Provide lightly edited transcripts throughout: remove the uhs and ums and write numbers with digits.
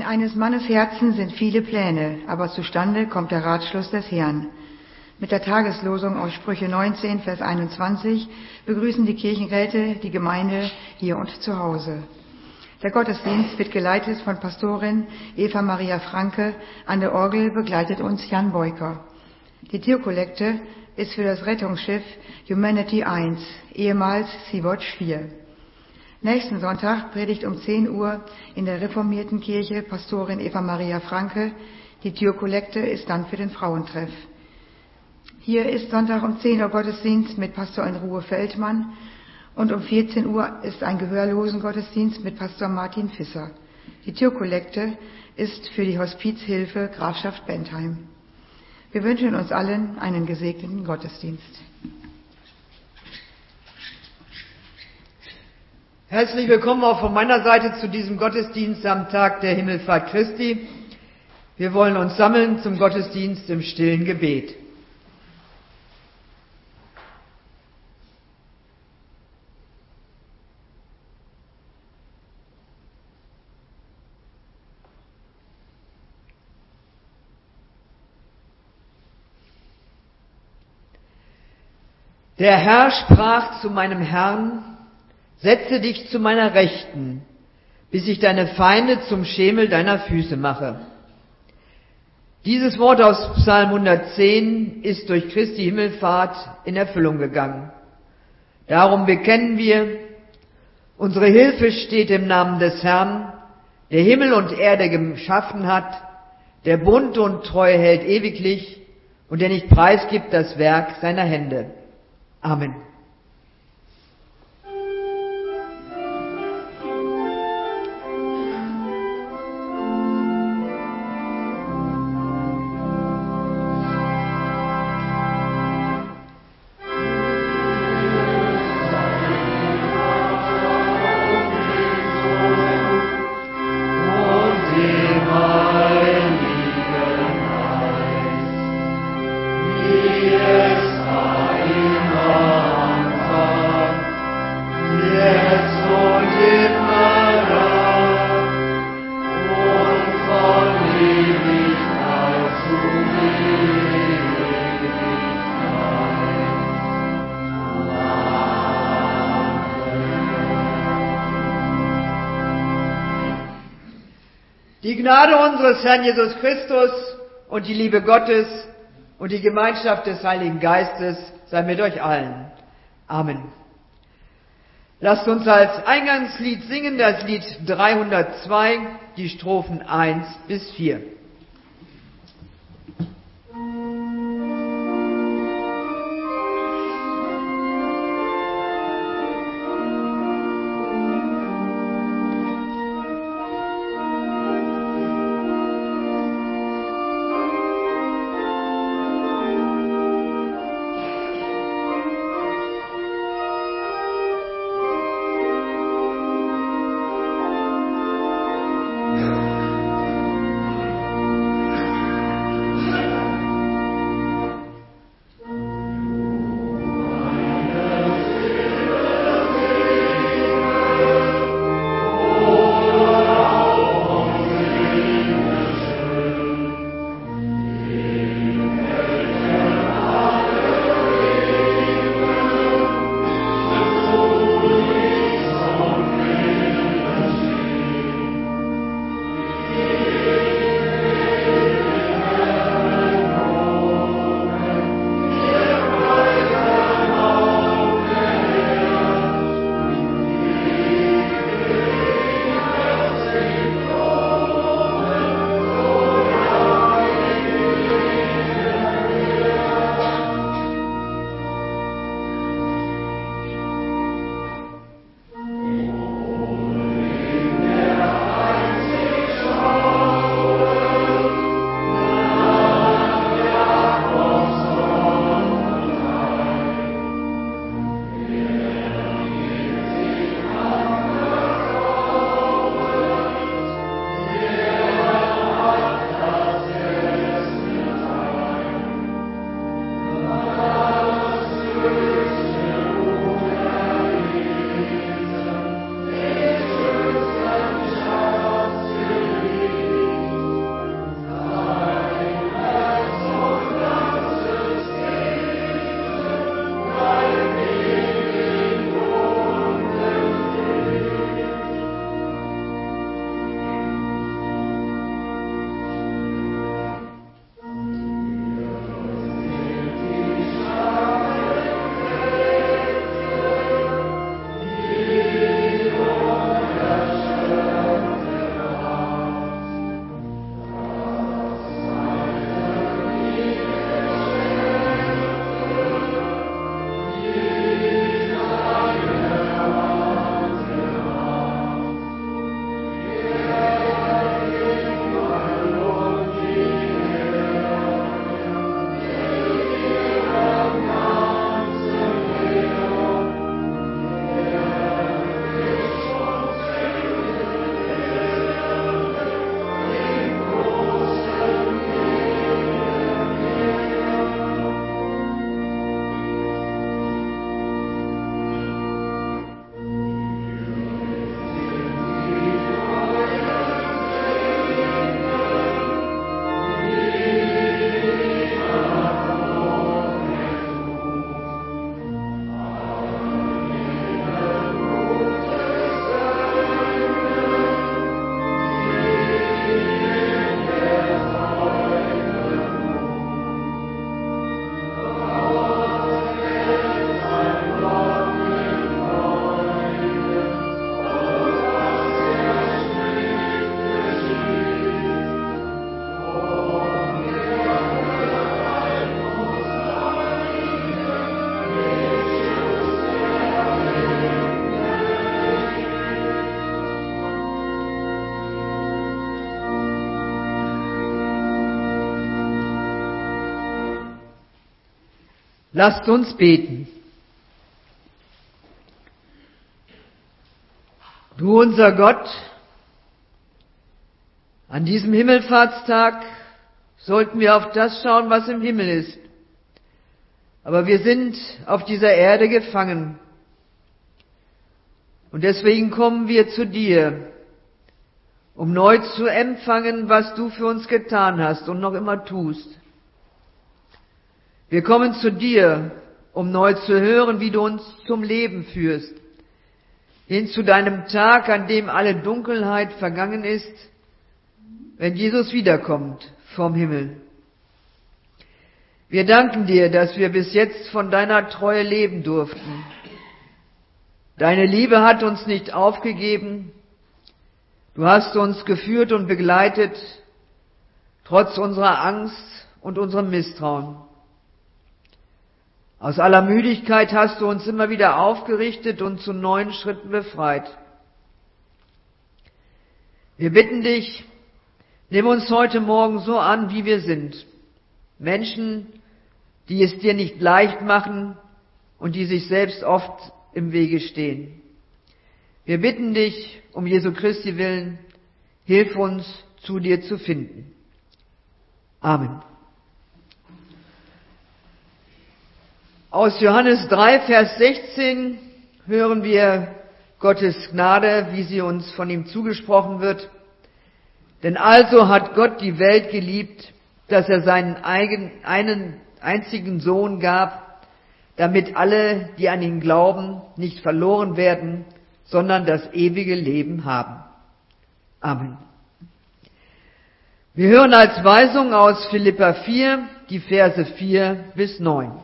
In eines Mannes Herzen sind viele Pläne, aber zustande kommt der Ratschluss des Herrn. Mit der Tageslosung aus Sprüche 19, Vers 21 begrüßen die Kirchenräte die Gemeinde hier und zu Hause. Der Gottesdienst wird geleitet von Pastorin Eva Maria Franke, an der Orgel begleitet uns Jan Beuker. Die Tierkollekte ist für das Rettungsschiff Humanity 1, ehemals Sea-Watch 4. Nächsten Sonntag predigt um 10 Uhr in der reformierten Kirche Pastorin Eva Maria Franke. Die Tierkollekte ist dann für den Frauentreff. Hier ist Sonntag um 10 Uhr Gottesdienst mit Pastor in Ruhe Feldmann und um 14 Uhr ist ein Gehörlosen-Gottesdienst mit Pastor Martin Visser. Die Tierkollekte ist für die Hospizhilfe Grafschaft Bentheim. Wir wünschen uns allen einen gesegneten Gottesdienst. Herzlich willkommen auch von meiner Seite zu diesem Gottesdienst am Tag der Himmelfahrt Christi. Wir wollen uns sammeln zum Gottesdienst im stillen Gebet. Der Herr sprach zu meinem Herrn: Setze dich zu meiner Rechten, bis ich deine Feinde zum Schemel deiner Füße mache. Dieses Wort aus Psalm 110 ist durch Christi Himmelfahrt in Erfüllung gegangen. Darum bekennen wir: Unsere Hilfe steht im Namen des Herrn, der Himmel und Erde geschaffen hat, der Bund und Treue hält ewiglich und der nicht preisgibt das Werk seiner Hände. Amen. Die Gnade unseres Herrn Jesus Christus und die Liebe Gottes und die Gemeinschaft des Heiligen Geistes sei mit euch allen. Amen. Lasst uns als Eingangslied singen das Lied 302, die Strophen 1 bis 4. Lasst uns beten. Du, unser Gott, an diesem Himmelfahrtstag sollten wir auf das schauen, was im Himmel ist. Aber wir sind auf dieser Erde gefangen. Und deswegen kommen wir zu dir, um neu zu empfangen, was du für uns getan hast und noch immer tust. Wir kommen zu dir, um neu zu hören, wie du uns zum Leben führst, hin zu deinem Tag, an dem alle Dunkelheit vergangen ist, wenn Jesus wiederkommt vom Himmel. Wir danken dir, dass wir bis jetzt von deiner Treue leben durften. Deine Liebe hat uns nicht aufgegeben. Du hast uns geführt und begleitet, trotz unserer Angst und unserem Misstrauen. Aus aller Müdigkeit hast du uns immer wieder aufgerichtet und zu neuen Schritten befreit. Wir bitten dich, nimm uns heute Morgen so an, wie wir sind. Menschen, die es dir nicht leicht machen und die sich selbst oft im Wege stehen. Wir bitten dich, um Jesu Christi willen, hilf uns, zu dir zu finden. Amen. Aus Johannes 3, Vers 16 hören wir Gottes Gnade, wie sie uns von ihm zugesprochen wird. Denn also hat Gott die Welt geliebt, dass er seinen einen einzigen Sohn gab, damit alle, die an ihn glauben, nicht verloren werden, sondern das ewige Leben haben. Amen. Wir hören als Weisung aus Philipper 4, die Verse 4 bis 9.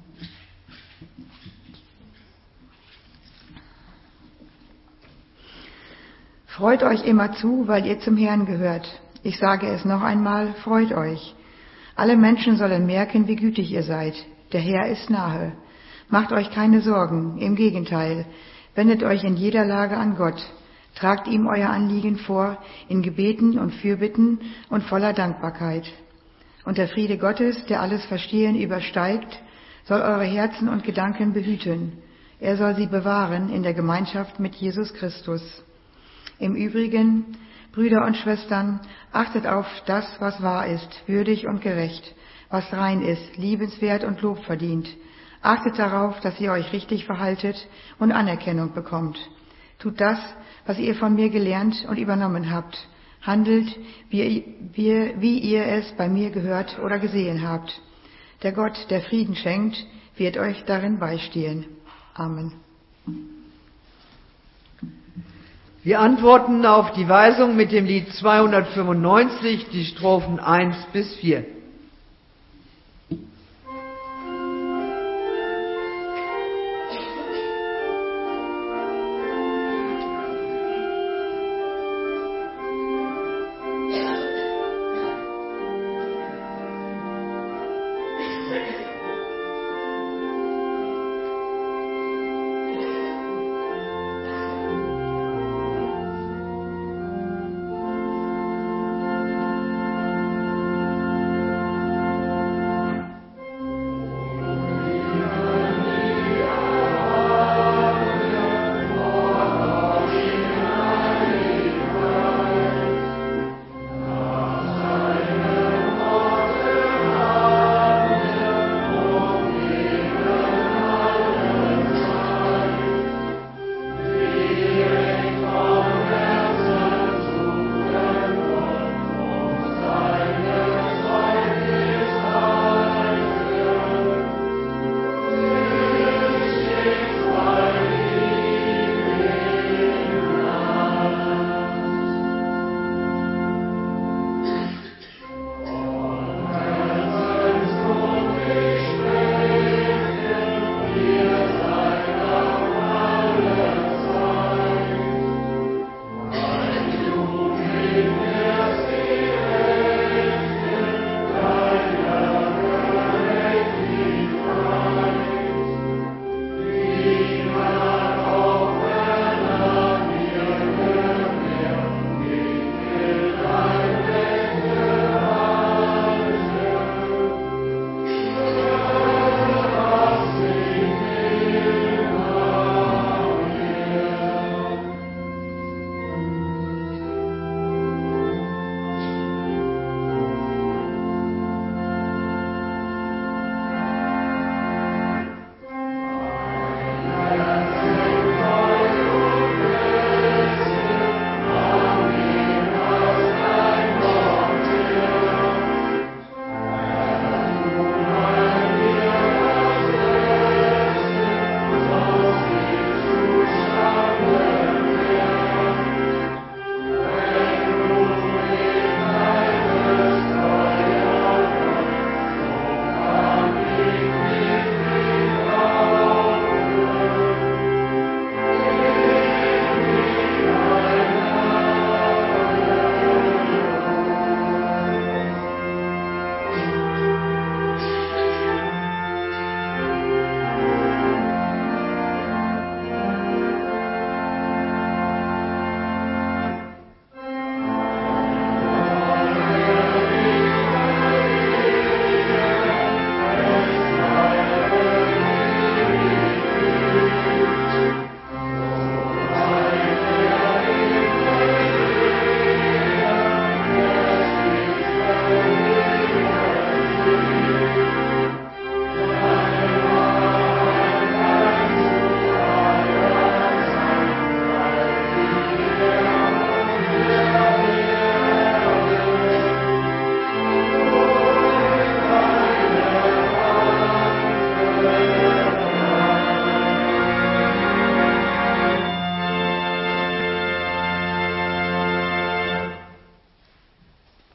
Freut euch immer zu, weil ihr zum Herrn gehört. Ich sage es noch einmal, freut euch. Alle Menschen sollen merken, wie gütig ihr seid. Der Herr ist nahe. Macht euch keine Sorgen, im Gegenteil. Wendet euch in jeder Lage an Gott. Tragt ihm euer Anliegen vor, in Gebeten und Fürbitten und voller Dankbarkeit. Und der Friede Gottes, der alles Verstehen übersteigt, soll eure Herzen und Gedanken behüten. Er soll sie bewahren in der Gemeinschaft mit Jesus Christus. Im Übrigen, Brüder und Schwestern, achtet auf das, was wahr ist, würdig und gerecht, was rein ist, liebenswert und Lob verdient. Achtet darauf, dass ihr euch richtig verhaltet und Anerkennung bekommt. Tut das, was ihr von mir gelernt und übernommen habt. Handelt, wie ihr es bei mir gehört oder gesehen habt. Der Gott, der Frieden schenkt, wird euch darin beistehen. Amen. Wir antworten auf die Weisung mit dem Lied 295, die Strophen 1 bis 4.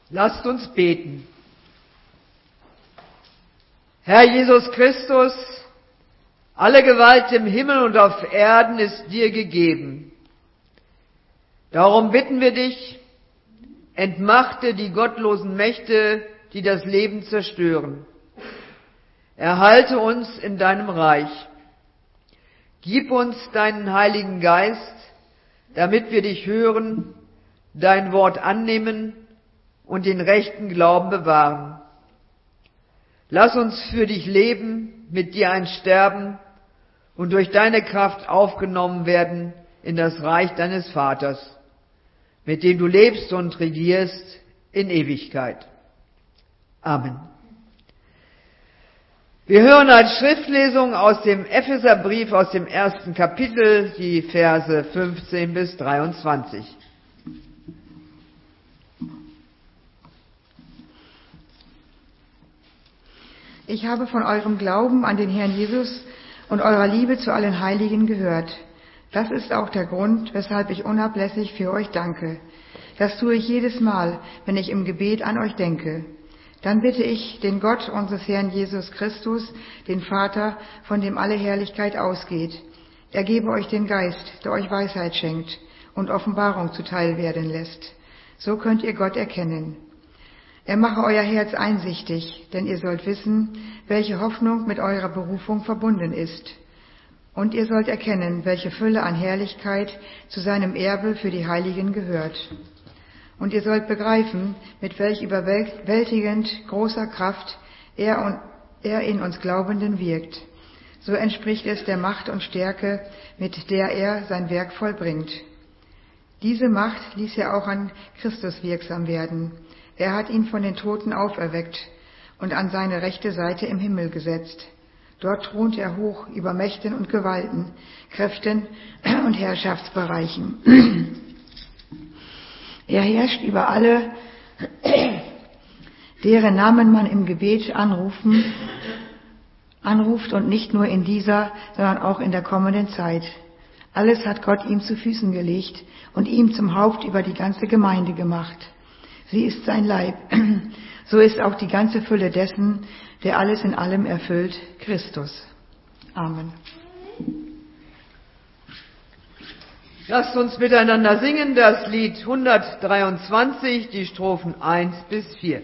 Lasst uns beten. Herr Jesus Christus, alle Gewalt im Himmel und auf Erden ist dir gegeben. Darum bitten wir dich, entmachte die gottlosen Mächte, die das Leben zerstören. Erhalte uns in deinem Reich. Gib uns deinen Heiligen Geist, damit wir dich hören, dein Wort annehmen und den rechten Glauben bewahren. Lass uns für dich leben, mit dir einsterben und durch deine Kraft aufgenommen werden in das Reich deines Vaters, mit dem du lebst und regierst in Ewigkeit. Amen. Wir hören als Schriftlesung aus dem Epheserbrief aus dem 1. Kapitel die Verse 15 bis 23. Ich habe von eurem Glauben an den Herrn Jesus und eurer Liebe zu allen Heiligen gehört. Das ist auch der Grund, weshalb ich unablässig für euch danke. Das tue ich jedes Mal, wenn ich im Gebet an euch denke. Dann bitte ich den Gott unseres Herrn Jesus Christus, den Vater, von dem alle Herrlichkeit ausgeht. Er gebe euch den Geist, der euch Weisheit schenkt und Offenbarung zuteil werden lässt. So könnt ihr Gott erkennen. Er mache euer Herz einsichtig, denn ihr sollt wissen, welche Hoffnung mit eurer Berufung verbunden ist. Und ihr sollt erkennen, welche Fülle an Herrlichkeit zu seinem Erbe für die Heiligen gehört. Und ihr sollt begreifen, mit welch überwältigend großer Kraft er in uns Glaubenden wirkt. So entspricht es der Macht und Stärke, mit der er sein Werk vollbringt. Diese Macht ließ er auch an Christus wirksam werden. Er hat ihn von den Toten auferweckt und an seine rechte Seite im Himmel gesetzt. Dort thront er hoch über Mächten und Gewalten, Kräften und Herrschaftsbereichen. Er herrscht über alle, deren Namen man im Gebet anruft und nicht nur in dieser, sondern auch in der kommenden Zeit. Alles hat Gott ihm zu Füßen gelegt und ihm zum Haupt über die ganze Gemeinde gemacht. Sie ist sein Leib. So ist auch die ganze Fülle dessen, der alles in allem erfüllt, Christus. Amen. Lasst uns miteinander singen das Lied 123, die Strophen 1 bis 4.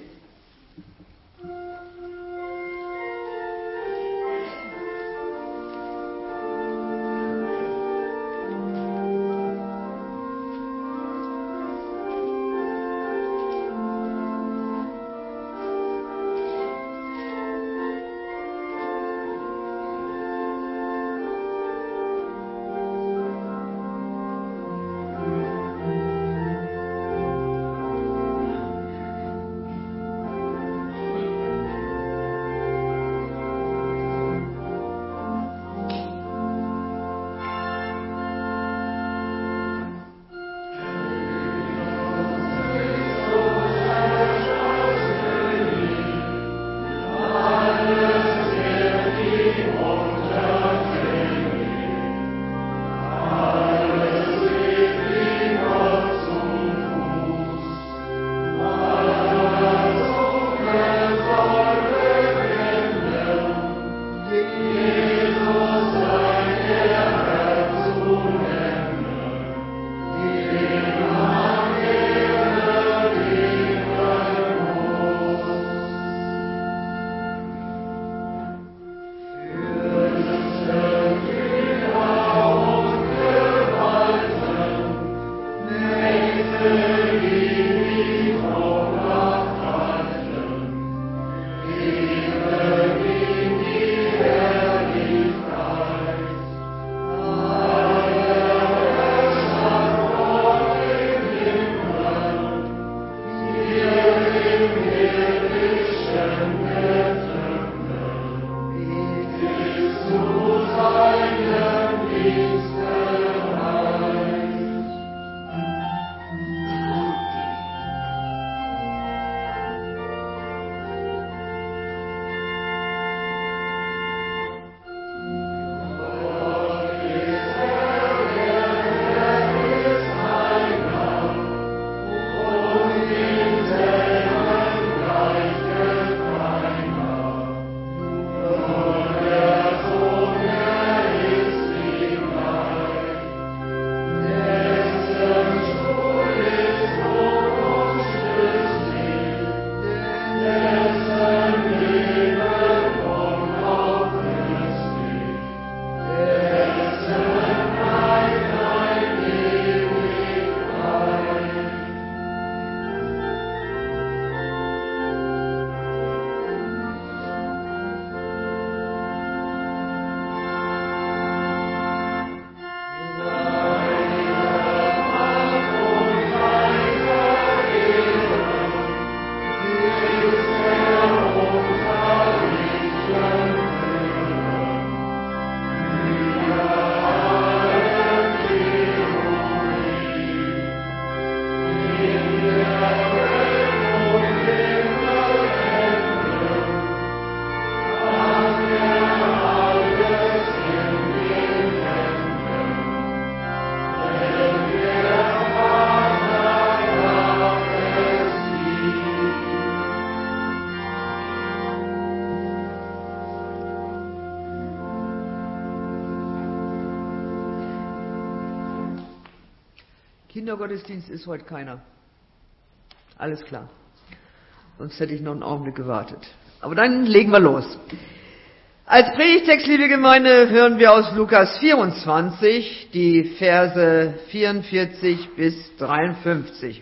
Kindergottesdienst ist heute keiner. Alles klar. Sonst hätte ich noch einen Augenblick gewartet. Aber dann legen wir los. Als Predigtext, liebe Gemeinde, hören wir aus Lukas 24 die Verse 44 bis 53.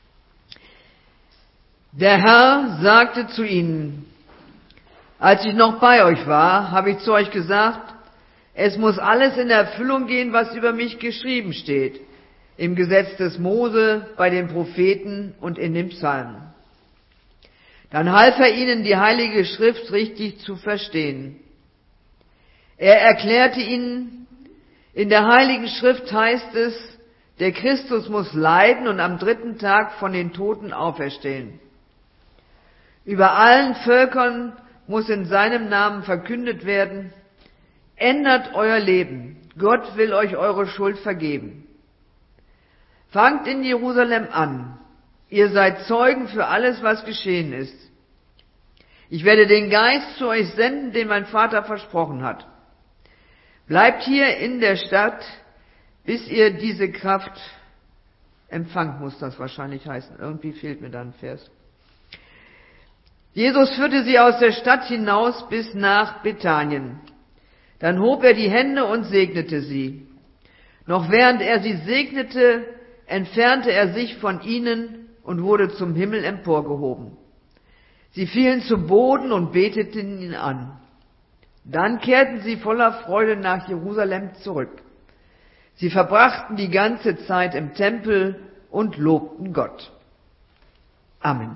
Der Herr sagte zu ihnen: Als ich noch bei euch war, habe ich zu euch gesagt, es muss alles in Erfüllung gehen, was über mich geschrieben steht, im Gesetz des Mose, bei den Propheten und in den Psalmen. Dann half er ihnen, die Heilige Schrift richtig zu verstehen. Er erklärte ihnen, in der Heiligen Schrift heißt es, der Christus muss leiden und am 3. Tag von den Toten auferstehen. Über allen Völkern muss in seinem Namen verkündet werden: Ändert euer Leben, Gott will euch eure Schuld vergeben. Fangt in Jerusalem an, ihr seid Zeugen für alles, was geschehen ist. Ich werde den Geist zu euch senden, den mein Vater versprochen hat. Bleibt hier in der Stadt, bis ihr diese Kraft empfangt, muss das wahrscheinlich heißen. Irgendwie fehlt mir da ein Vers. Jesus führte sie aus der Stadt hinaus bis nach Bethanien. Dann hob er die Hände und segnete sie. Noch während er sie segnete, entfernte er sich von ihnen und wurde zum Himmel emporgehoben. Sie fielen zu Boden und beteten ihn an. Dann kehrten sie voller Freude nach Jerusalem zurück. Sie verbrachten die ganze Zeit im Tempel und lobten Gott. Amen.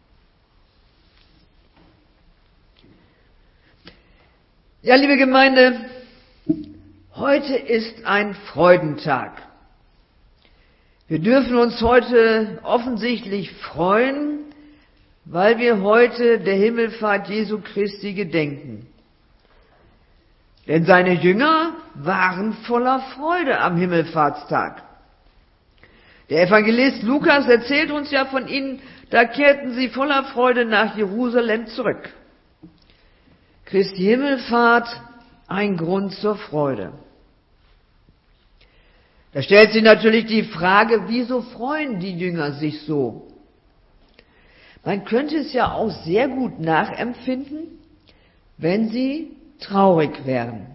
Ja, liebe Gemeinde, heute ist ein Freudentag. Wir dürfen uns heute offensichtlich freuen, weil wir heute der Himmelfahrt Jesu Christi gedenken. Denn seine Jünger waren voller Freude am Himmelfahrtstag. Der Evangelist Lukas erzählt uns ja von ihnen, da kehrten sie voller Freude nach Jerusalem zurück. Christi Himmelfahrt, ein Grund zur Freude. Da stellt sich natürlich die Frage, wieso freuen die Jünger sich so? Man könnte es ja auch sehr gut nachempfinden, wenn sie traurig wären.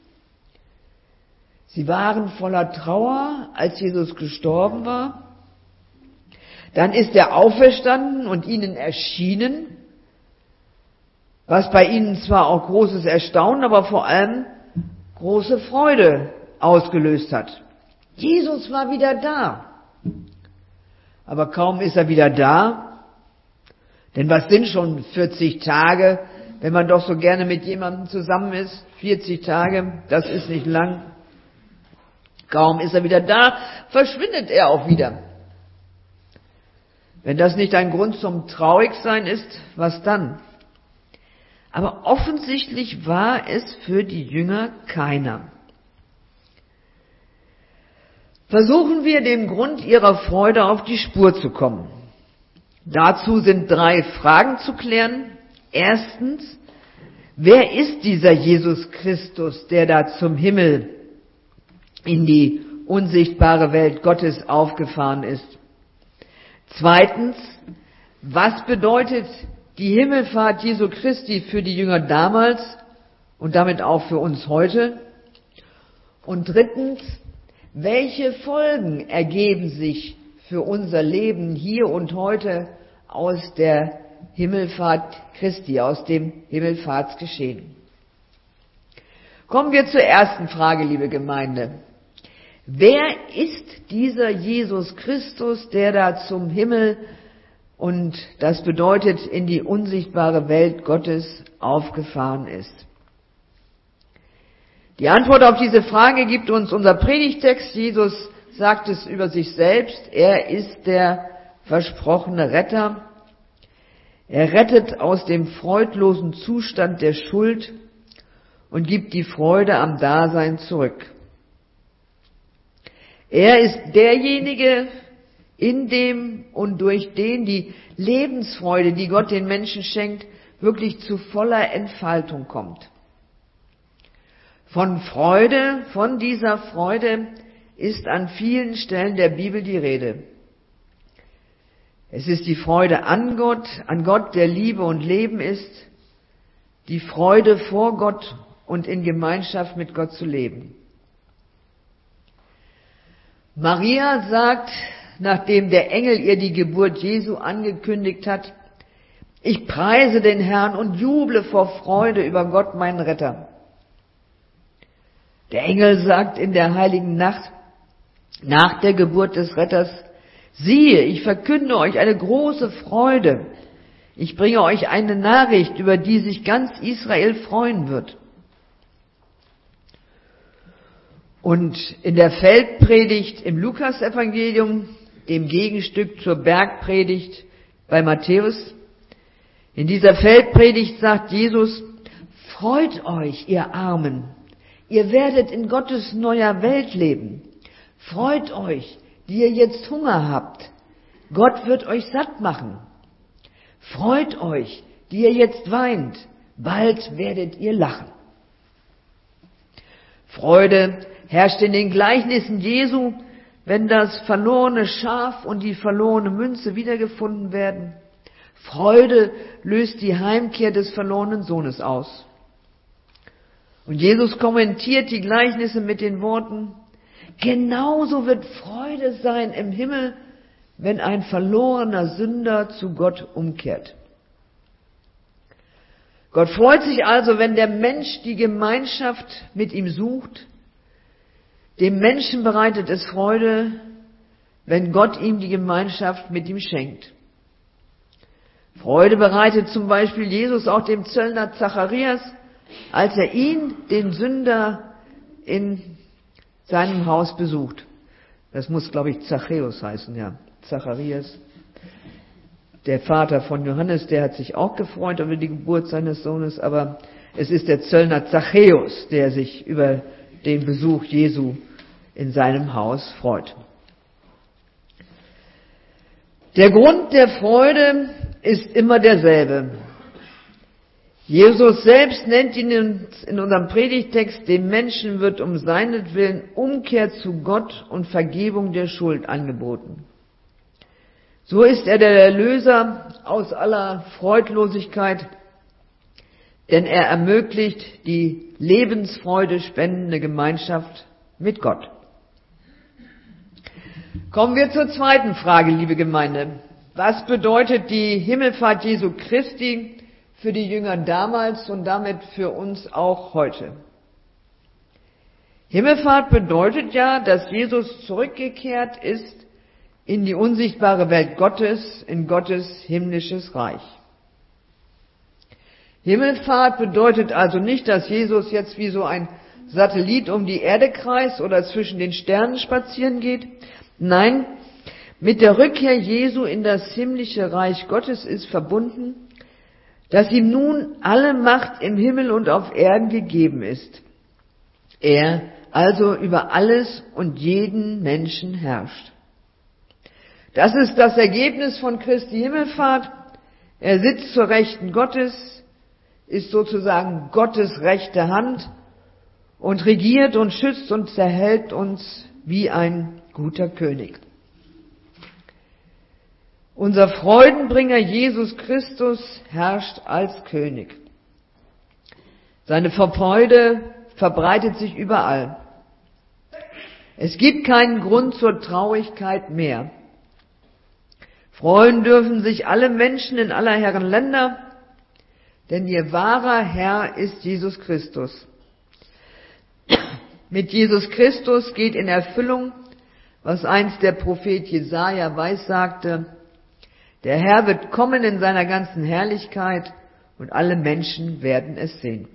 Sie waren voller Trauer, als Jesus gestorben war. Dann ist er auferstanden und ihnen erschienen, was bei ihnen zwar auch großes Erstaunen, aber vor allem große Freude ausgelöst hat. Jesus war wieder da. Aber kaum ist er wieder da, denn was sind schon 40 Tage, wenn man doch so gerne mit jemandem zusammen ist? 40 Tage, das ist nicht lang. Kaum ist er wieder da, verschwindet er auch wieder. Wenn das nicht ein Grund zum Traurigsein ist, was dann? Aber offensichtlich war es für die Jünger keiner. Versuchen wir, dem Grund ihrer Freude auf die Spur zu kommen. Dazu sind 3 Fragen zu klären. Erstens, wer ist dieser Jesus Christus, der da zum Himmel in die unsichtbare Welt Gottes aufgefahren ist? Zweitens, was bedeutet die Himmelfahrt Jesu Christi für die Jünger damals und damit auch für uns heute? Und drittens, welche Folgen ergeben sich für unser Leben hier und heute aus der Himmelfahrt Christi, aus dem Himmelfahrtsgeschehen? Kommen wir zur ersten Frage, liebe Gemeinde. Wer ist dieser Jesus Christus, der da zum Himmel und das bedeutet in die unsichtbare Welt Gottes aufgefahren ist? Die Antwort auf diese Frage gibt uns unser Predigtext. Jesus sagt es über sich selbst. Er ist der versprochene Retter. Er rettet aus dem freudlosen Zustand der Schuld und gibt die Freude am Dasein zurück. Er ist derjenige, in dem und durch den die Lebensfreude, die Gott den Menschen schenkt, wirklich zu voller Entfaltung kommt. Von dieser Freude ist an vielen Stellen der Bibel die Rede. Es ist die Freude an Gott, der Liebe und Leben ist, die Freude vor Gott und in Gemeinschaft mit Gott zu leben. Maria sagt, nachdem der Engel ihr die Geburt Jesu angekündigt hat: Ich preise den Herrn und juble vor Freude über Gott, meinen Retter. Der Engel sagt in der heiligen Nacht nach der Geburt des Retters: Siehe, ich verkünde euch eine große Freude. Ich bringe euch eine Nachricht, über die sich ganz Israel freuen wird. Und in der Feldpredigt im Lukasevangelium, dem Gegenstück zur Bergpredigt bei Matthäus, in dieser Feldpredigt sagt Jesus: Freut euch, ihr Armen, ihr werdet in Gottes neuer Welt leben. Freut euch, die ihr jetzt Hunger habt. Gott wird euch satt machen. Freut euch, die ihr jetzt weint. Bald werdet ihr lachen. Freude herrscht in den Gleichnissen Jesu, wenn das verlorene Schaf und die verlorene Münze wiedergefunden werden. Freude löst die Heimkehr des verlorenen Sohnes aus. Und Jesus kommentiert die Gleichnisse mit den Worten: Genauso wird Freude sein im Himmel, wenn ein verlorener Sünder zu Gott umkehrt. Gott freut sich also, wenn der Mensch die Gemeinschaft mit ihm sucht. Dem Menschen bereitet es Freude, wenn Gott ihm die Gemeinschaft mit ihm schenkt. Freude bereitet zum Beispiel Jesus auch dem Zöllner Zacharias, als er ihn, den Sünder, in seinem Haus besucht. Das muss, glaube ich, Zachäus heißen, ja. Zacharias, der Vater von Johannes, der hat sich auch gefreut über die Geburt seines Sohnes, aber es ist der Zöllner Zachäus, der sich über den Besuch Jesu in seinem Haus freut. Der Grund der Freude ist immer derselbe. Jesus selbst nennt ihn in unserem Predigtext: Dem Menschen wird um seinetwillen Umkehr zu Gott und Vergebung der Schuld angeboten. So ist er der Erlöser aus aller Freudlosigkeit, denn er ermöglicht die Lebensfreude spendende Gemeinschaft mit Gott. Kommen wir zur zweiten Frage, liebe Gemeinde. Was bedeutet die Himmelfahrt Jesu Christi für die Jünger damals und damit für uns auch heute? Himmelfahrt bedeutet ja, dass Jesus zurückgekehrt ist in die unsichtbare Welt Gottes, in Gottes himmlisches Reich. Himmelfahrt bedeutet also nicht, dass Jesus jetzt wie so ein Satellit um die Erde kreist oder zwischen den Sternen spazieren geht. Nein, mit der Rückkehr Jesu in das himmlische Reich Gottes ist verbunden, dass ihm nun alle Macht im Himmel und auf Erden gegeben ist. Er also über alles und jeden Menschen herrscht. Das ist das Ergebnis von Christi Himmelfahrt. Er sitzt zur Rechten Gottes, ist sozusagen Gottes rechte Hand und regiert und schützt und erhält uns wie ein guter König. Unser Freudenbringer Jesus Christus herrscht als König. Seine Freude verbreitet sich überall. Es gibt keinen Grund zur Traurigkeit mehr. Freuen dürfen sich alle Menschen in aller Herren Länder, denn ihr wahrer Herr ist Jesus Christus. Mit Jesus Christus geht in Erfüllung, was einst der Prophet Jesaja weissagte: Der Herr wird kommen in seiner ganzen Herrlichkeit und alle Menschen werden es sehen.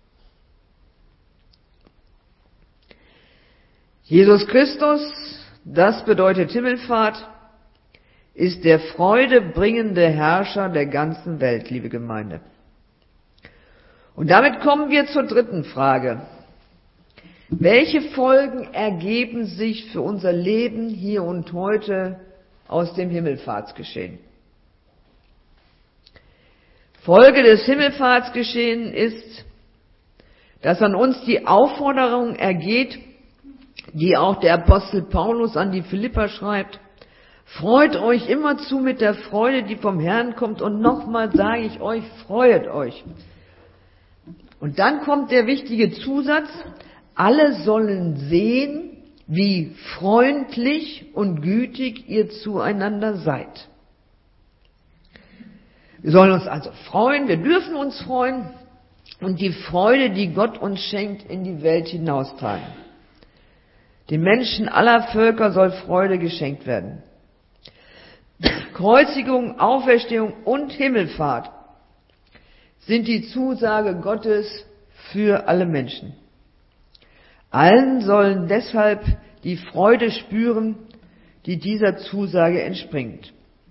Jesus Christus, das bedeutet Himmelfahrt, ist der freudebringende Herrscher der ganzen Welt, liebe Gemeinde. Und damit kommen wir zur dritten Frage. Welche Folgen ergeben sich für unser Leben hier und heute aus dem Himmelfahrtsgeschehen? Folge des Himmelfahrtsgeschehens ist, dass an uns die Aufforderung ergeht, die auch der Apostel Paulus an die Philipper schreibt. Freut euch immerzu mit der Freude, die vom Herrn kommt. Und nochmal sage ich euch, freut euch. Und dann kommt der wichtige Zusatz, alle sollen sehen, wie freundlich und gütig ihr zueinander seid. Wir sollen uns also freuen, wir dürfen uns freuen und die Freude, die Gott uns schenkt, in die Welt hinaustragen. Den Menschen aller Völker soll Freude geschenkt werden. Kreuzigung, Auferstehung und Himmelfahrt sind die Zusage Gottes für alle Menschen. Allen sollen deshalb die Freude spüren, die dieser Zusage entspringt.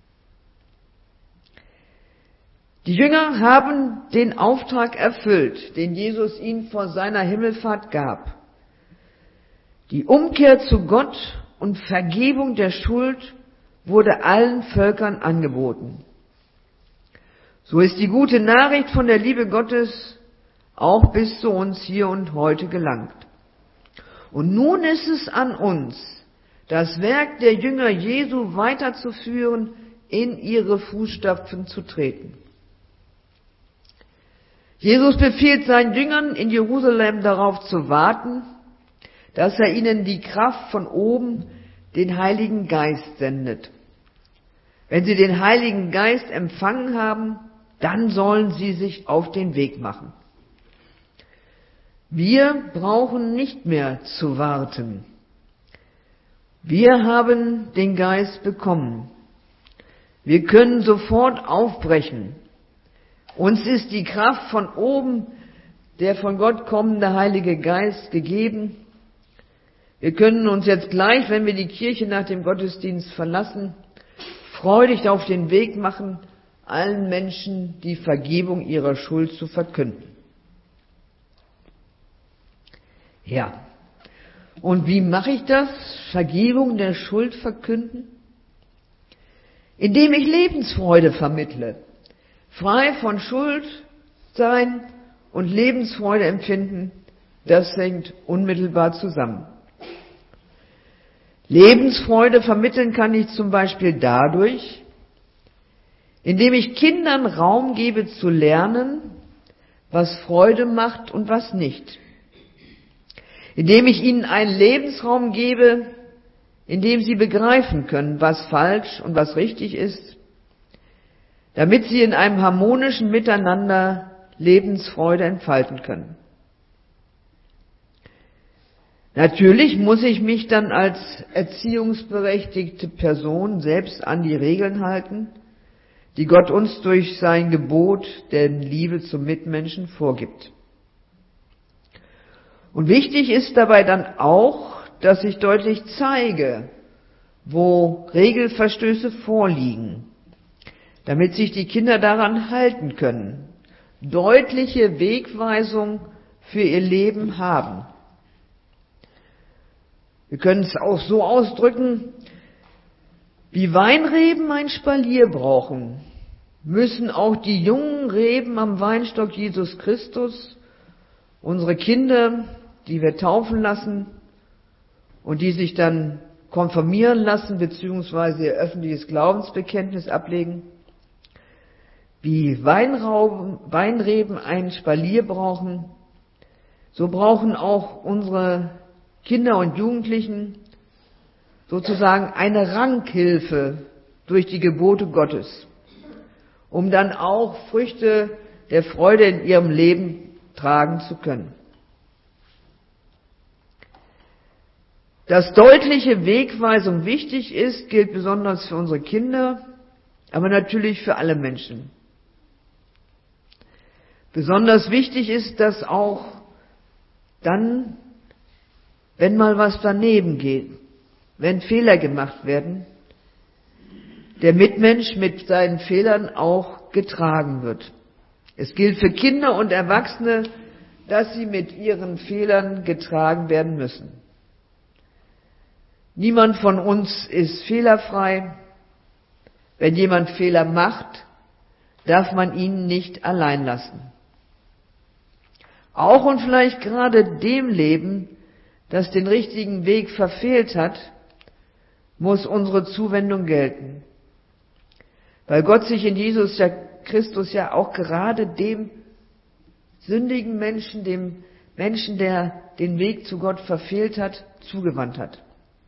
Die Jünger haben den Auftrag erfüllt, den Jesus ihnen vor seiner Himmelfahrt gab. Die Umkehr zu Gott und Vergebung der Schuld wurde allen Völkern angeboten. So ist die gute Nachricht von der Liebe Gottes auch bis zu uns hier und heute gelangt. Und nun ist es an uns, das Werk der Jünger Jesu weiterzuführen, in ihre Fußstapfen zu treten. Jesus befiehlt seinen Jüngern in Jerusalem darauf zu warten, dass er ihnen die Kraft von oben, den Heiligen Geist, sendet. Wenn sie den Heiligen Geist empfangen haben, dann sollen sie sich auf den Weg machen. Wir brauchen nicht mehr zu warten. Wir haben den Geist bekommen. Wir können sofort aufbrechen. Uns ist die Kraft von oben, der von Gott kommende Heilige Geist, gegeben. Wir können uns jetzt gleich, wenn wir die Kirche nach dem Gottesdienst verlassen, freudig auf den Weg machen, allen Menschen die Vergebung ihrer Schuld zu verkünden. Ja, und wie mache ich das? Vergebung der Schuld verkünden? Indem ich Lebensfreude vermittle. Frei von Schuld sein und Lebensfreude empfinden, das hängt unmittelbar zusammen. Lebensfreude vermitteln kann ich zum Beispiel dadurch, indem ich Kindern Raum gebe zu lernen, was Freude macht und was nicht. Indem ich ihnen einen Lebensraum gebe, in dem sie begreifen können, was falsch und was richtig ist, damit sie in einem harmonischen Miteinander Lebensfreude entfalten können. Natürlich muss ich mich dann als erziehungsberechtigte Person selbst an die Regeln halten, die Gott uns durch sein Gebot der Liebe zum Mitmenschen vorgibt. Und wichtig ist dabei dann auch, dass ich deutlich zeige, wo Regelverstöße vorliegen, damit sich die Kinder daran halten können, deutliche Wegweisung für ihr Leben haben. Wir können es auch so ausdrücken, wie Weinreben ein Spalier brauchen, müssen auch die jungen Reben am Weinstock Jesus Christus, unsere Kinder, die wir taufen lassen und die sich dann konfirmieren lassen bzw. ihr öffentliches Glaubensbekenntnis ablegen, wie Weinreben ein Spalier brauchen, so brauchen auch unsere Kinder und Jugendlichen sozusagen eine Ranghilfe durch die Gebote Gottes, um dann auch Früchte der Freude in ihrem Leben tragen zu können. Dass deutliche Wegweisung wichtig ist, gilt besonders für unsere Kinder, aber natürlich für alle Menschen. Besonders wichtig ist das auch dann, wenn mal was daneben geht, wenn Fehler gemacht werden, der Mitmensch mit seinen Fehlern auch getragen wird. Es gilt für Kinder und Erwachsene, dass sie mit ihren Fehlern getragen werden müssen. Niemand von uns ist fehlerfrei. Wenn jemand Fehler macht, darf man ihn nicht allein lassen. Auch und vielleicht gerade dem Leben, das den richtigen Weg verfehlt hat, muss unsere Zuwendung gelten. Weil Gott sich in Jesus Christus ja auch gerade dem sündigen Menschen, dem Menschen, der den Weg zu Gott verfehlt hat, zugewandt hat.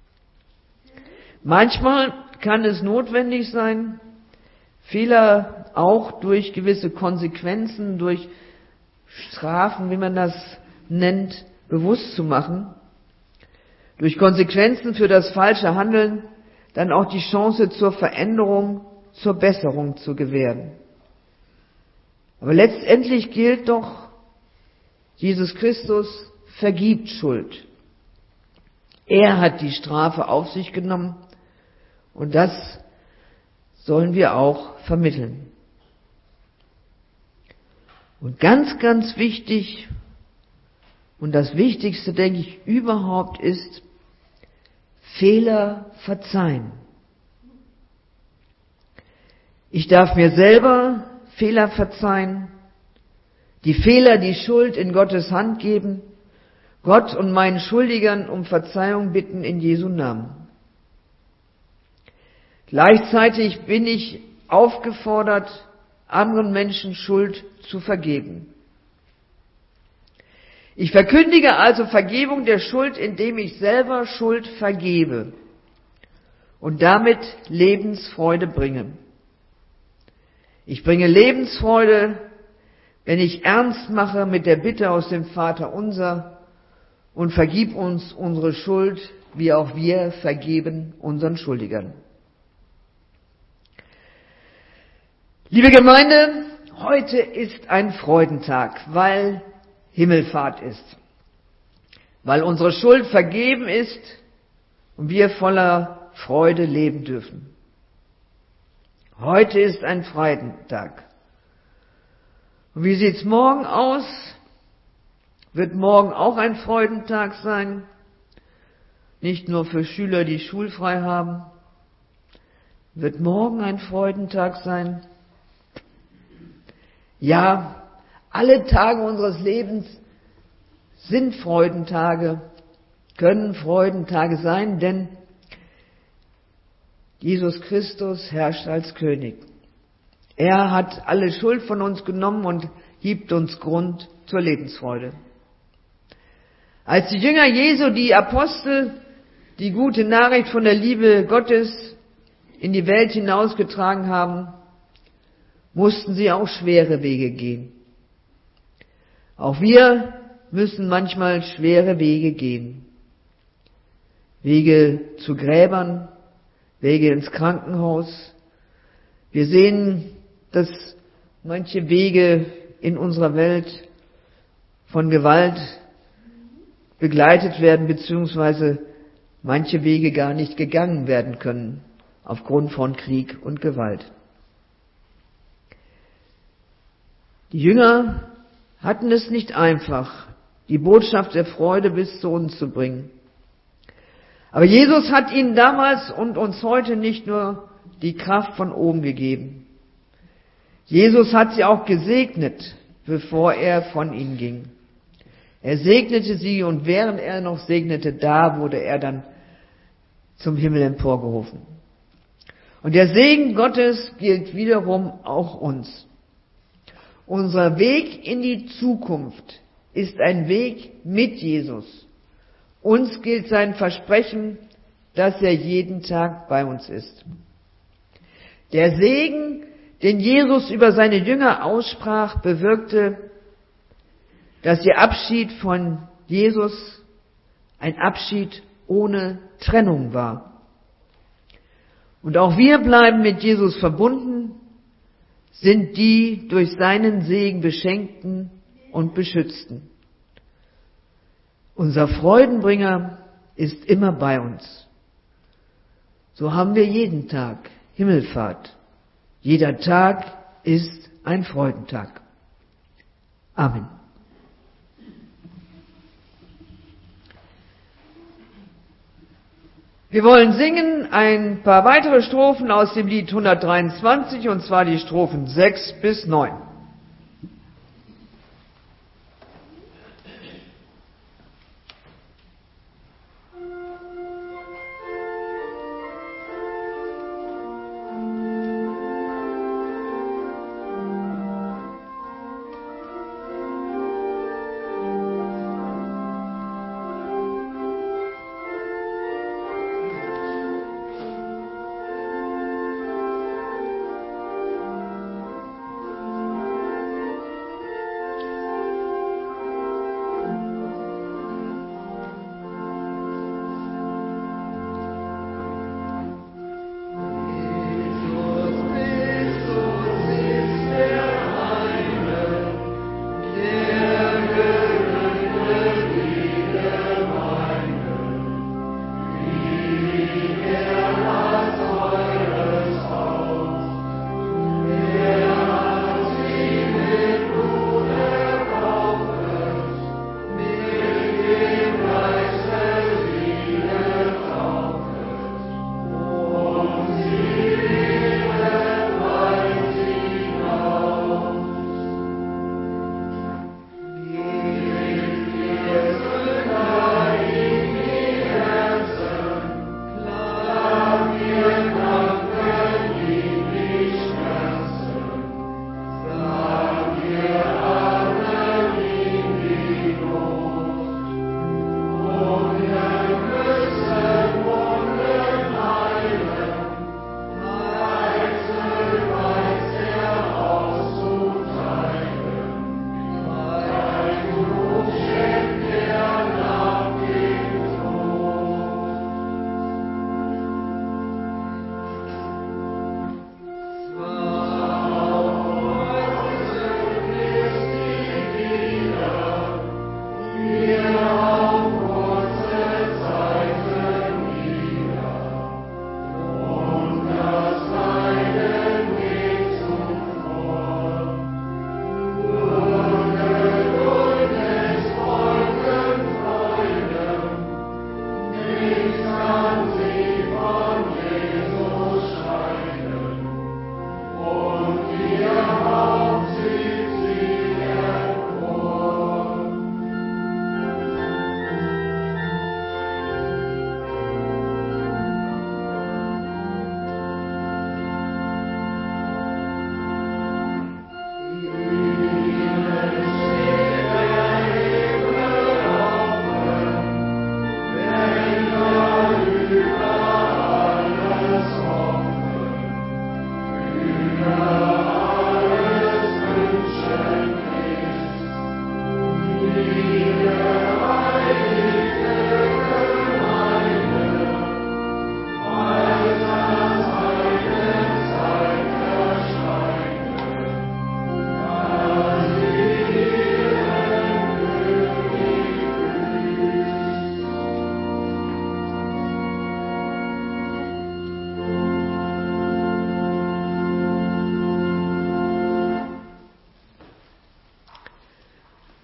Manchmal kann es notwendig sein, Fehler auch durch gewisse Konsequenzen, durch Strafen, wie man das nennt, bewusst zu machen. Durch Konsequenzen für das falsche Handeln dann auch die Chance zur Veränderung, zur Besserung zu gewähren. Aber letztendlich gilt doch, Jesus Christus vergibt Schuld. Er hat die Strafe auf sich genommen und das sollen wir auch vermitteln. Und ganz, ganz wichtig und das Wichtigste, denke ich, überhaupt ist, Fehler verzeihen. Ich darf mir selber Fehler verzeihen, die Fehler, die Schuld in Gottes Hand geben, Gott und meinen Schuldigern um Verzeihung bitten in Jesu Namen. Gleichzeitig bin ich aufgefordert, anderen Menschen Schuld zu vergeben. Ich verkündige also Vergebung der Schuld, indem ich selber Schuld vergebe und damit Lebensfreude bringe. Ich bringe Lebensfreude, wenn ich ernst mache mit der Bitte aus dem Vater unser und vergib uns unsere Schuld, wie auch wir vergeben unseren Schuldigern. Liebe Gemeinde, heute ist ein Freudentag, weil Himmelfahrt ist, weil unsere Schuld vergeben ist und wir voller Freude leben dürfen. Heute ist ein Freudentag. Und wie sieht's morgen aus? Wird morgen auch ein Freudentag sein? Nicht nur für Schüler, die schulfrei haben. Wird morgen ein Freudentag sein? Ja, alle Tage unseres Lebens sind Freudentage, können Freudentage sein, denn Jesus Christus herrscht als König. Er hat alle Schuld von uns genommen und gibt uns Grund zur Lebensfreude. Als die Jünger Jesu, die Apostel, die gute Nachricht von der Liebe Gottes in die Welt hinausgetragen haben, mussten sie auch schwere Wege gehen. Auch wir müssen manchmal schwere Wege gehen. Wege zu Gräbern, Wege ins Krankenhaus. Wir sehen, dass manche Wege in unserer Welt von Gewalt begleitet werden, beziehungsweise manche Wege gar nicht gegangen werden können, aufgrund von Krieg und Gewalt. Die Jünger hatten es nicht einfach, die Botschaft der Freude bis zu uns zu bringen. Aber Jesus hat ihnen damals und uns heute nicht nur die Kraft von oben gegeben. Jesus hat sie auch gesegnet, bevor er von ihnen ging. Er segnete sie und während er noch segnete, da wurde er dann zum Himmel emporgehoben. Und der Segen Gottes gilt wiederum auch uns. Unser Weg in die Zukunft ist ein Weg mit Jesus. Uns gilt sein Versprechen, dass er jeden Tag bei uns ist. Der Segen, den Jesus über seine Jünger aussprach, bewirkte, dass ihr Abschied von Jesus ein Abschied ohne Trennung war. Und auch wir bleiben mit Jesus verbunden, sind die durch seinen Segen Beschenkten und Beschützten. Unser Freudenbringer ist immer bei uns. So haben wir jeden Tag Himmelfahrt. Jeder Tag ist ein Freudentag. Amen. Wir wollen singen ein paar weitere Strophen aus dem Lied 123, und zwar die Strophen 6 bis 9.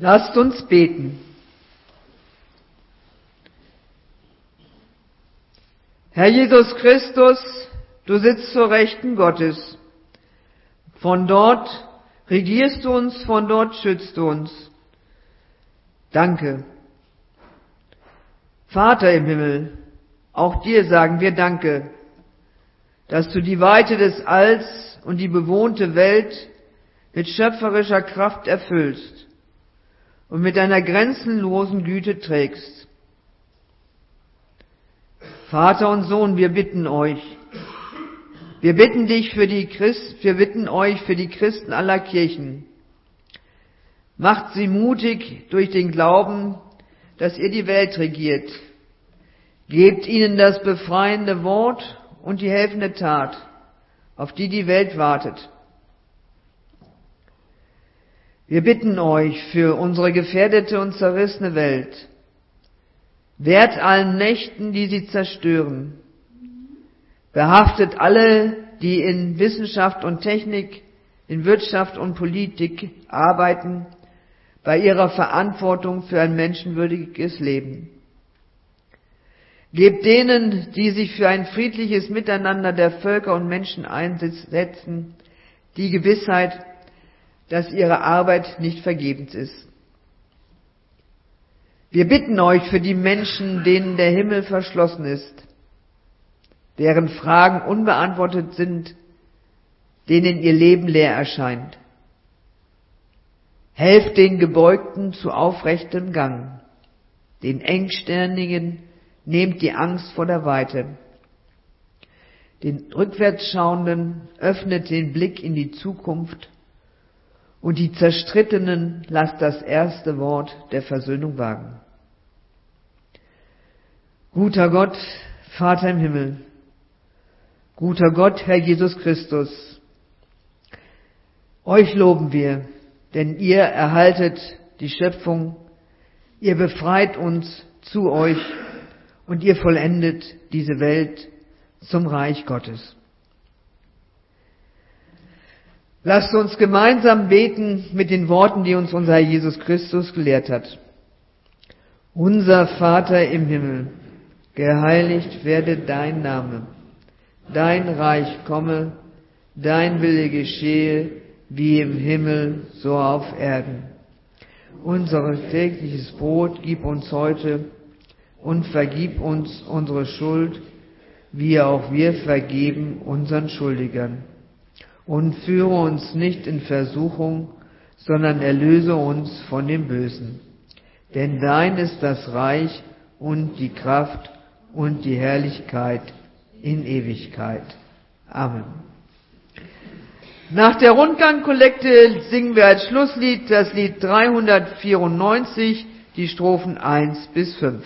Lasst uns beten. Herr Jesus Christus, du sitzt zur Rechten Gottes. Von dort regierst du uns, von dort schützt du uns. Danke. Vater im Himmel, auch dir sagen wir Danke, dass du die Weite des Alls und die bewohnte Welt mit schöpferischer Kraft erfüllst und mit deiner grenzenlosen Güte trägst. Vater und Sohn, wir bitten euch, wir bitten euch für die Christen aller Kirchen. Macht sie mutig durch den Glauben, dass ihr die Welt regiert. Gebt ihnen das befreiende Wort und die helfende Tat, auf die die Welt wartet. Wir bitten euch für unsere gefährdete und zerrissene Welt. Wehrt allen Mächten, die sie zerstören. Behaftet alle, die in Wissenschaft und Technik, in Wirtschaft und Politik arbeiten, bei ihrer Verantwortung für ein menschenwürdiges Leben. Gebt denen, die sich für ein friedliches Miteinander der Völker und Menschen einsetzen, die Gewissheit, dass ihre Arbeit nicht vergebens ist. Wir bitten euch für die Menschen, denen der Himmel verschlossen ist, deren Fragen unbeantwortet sind, denen ihr Leben leer erscheint. Helft den Gebeugten zu aufrechtem Gang, den Engstirnigen nehmt die Angst vor der Weite. Den Rückwärtsschauenden öffnet den Blick in die Zukunft und die Zerstrittenen lasst das erste Wort der Versöhnung wagen. Guter Gott, Vater im Himmel, guter Gott, Herr Jesus Christus, euch loben wir, denn ihr erhaltet die Schöpfung, ihr befreit uns zu euch und ihr vollendet diese Welt zum Reich Gottes. Lasst uns gemeinsam beten mit den Worten, die uns unser Herr Jesus Christus gelehrt hat. Unser Vater im Himmel, geheiligt werde dein Name, dein Reich komme, dein Wille geschehe, wie im Himmel, so auf Erden. Unser tägliches Brot gib uns heute und vergib uns unsere Schuld, wie auch wir vergeben unseren Schuldigern. Und führe uns nicht in Versuchung, sondern erlöse uns von dem Bösen. Denn dein ist das Reich und die Kraft und die Herrlichkeit in Ewigkeit. Amen. Nach der Rundgangkollekte singen wir als Schlusslied das Lied 394, die Strophen 1 bis 5.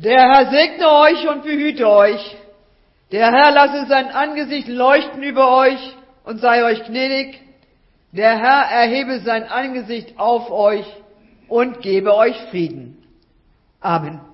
Der Herr segne euch und behüte euch. Der Herr lasse sein Angesicht leuchten über euch und sei euch gnädig. Der Herr erhebe sein Angesicht auf euch und gebe euch Frieden. Amen.